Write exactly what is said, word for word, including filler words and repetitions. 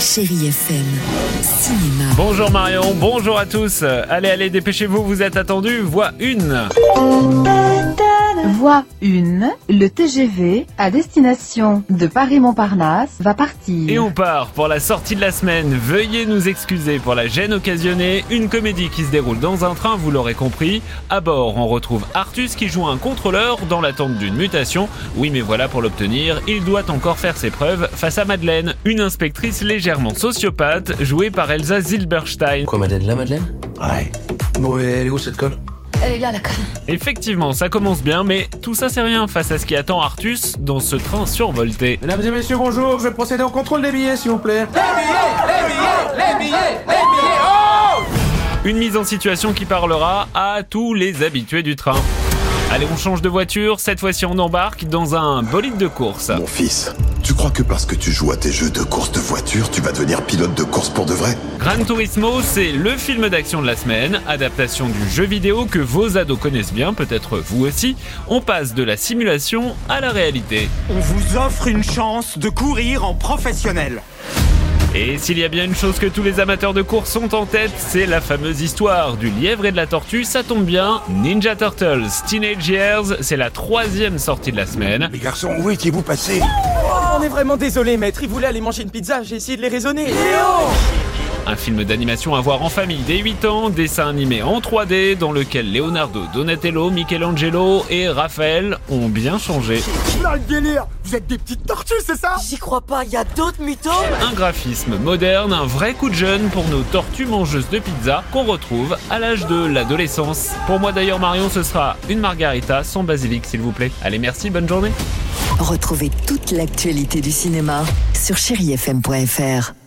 Chérie F M, cinéma. Bonjour Marion, bonjour à tous. Allez, allez, dépêchez-vous, vous êtes attendus. Voix une. Voie un, le T G V à destination de Paris-Montparnasse va partir. Et on part pour la sortie de la semaine. Veuillez nous excuser pour la gêne occasionnée. Une comédie qui se déroule dans un train, vous l'aurez compris. À bord, on retrouve Artus qui joue un contrôleur dans l'attente d'une mutation. Oui, mais voilà, pour l'obtenir, il doit encore faire ses preuves face à Madeleine, une inspectrice légèrement sociopathe, jouée par Elsa Zilberstein. Quoi, Madeleine, là, Madeleine? Ouais. Bon, et elle est où cette colle? Elle est là, la conne. Effectivement, ça commence bien, mais tout ça c'est rien face à ce qui attend Artus dans ce train survolté. Mesdames et messieurs, bonjour, je vais procéder au contrôle des billets, s'il vous plaît. Les billets, les billets, les billets, les billets, oh! Une mise en situation qui parlera à tous les habitués du train. Allez, on change de voiture, cette fois-ci on embarque dans un bolide de course. Mon fils, tu crois que parce que tu joues à tes jeux de course de voiture, tu vas devenir pilote de course pour de vrai? Gran Turismo, c'est le film d'action de la semaine, adaptation du jeu vidéo que vos ados connaissent bien, peut-être vous aussi. On passe de la simulation à la réalité. On vous offre une chance de courir en professionnel. Et s'il y a bien une chose que tous les amateurs de course ont en tête, c'est la fameuse histoire du lièvre et de la tortue. Ça tombe bien, Ninja Turtles Teenage Years, c'est la troisième sortie de la semaine. Les garçons, où étiez-vous passés? Oh, on est vraiment désolé, maître. Ils voulaient aller manger une pizza. J'ai essayé de les raisonner. Léo! Un film d'animation à voir en famille dès huit ans, dessin animé en trois D dans lequel Leonardo, Donatello, Michelangelo et Raphaël ont bien changé. Là, le délire! Vous êtes des petites tortues, c'est ça? J'y crois pas, il y a d'autres mythos? Un graphisme moderne, un vrai coup de jeune pour nos tortues mangeuses de pizza qu'on retrouve à l'âge de l'adolescence. Pour moi d'ailleurs Marion, ce sera une margarita sans basilic s'il vous plaît. Allez, merci, bonne journée. Retrouvez toute l'actualité du cinéma sur chéri f m point f r.